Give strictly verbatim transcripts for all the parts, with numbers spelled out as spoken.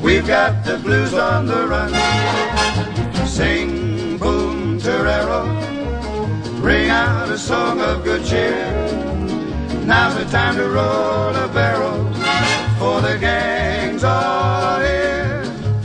We've got the blues on the run. Sing, boom, torero, ring out a song of good cheer. Now's the time to roll a barrel, for the gang's all here.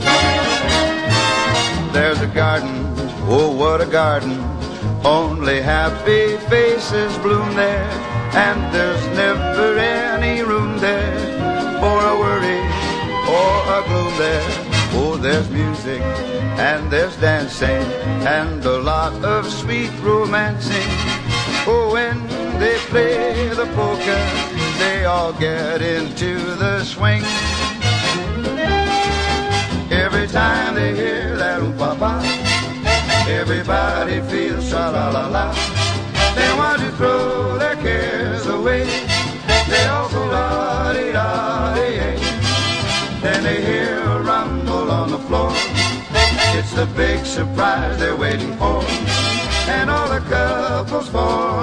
There's a garden, oh what a garden, only happy faces bloom there, and there's never any room there for a worry or a gloom there. Oh, there's music and there's dancing and a lot of sweet romancing. Oh, when they play the polka, they all get into the swing. Every time they hear that oom-pa-pa, everybody feels sha-la-la-la. They want to throw their cares away. They all go la-dee-da-dee-ay. Then they hear a rumble on the floor. It's the big surprise they're waiting for, and all the couples fall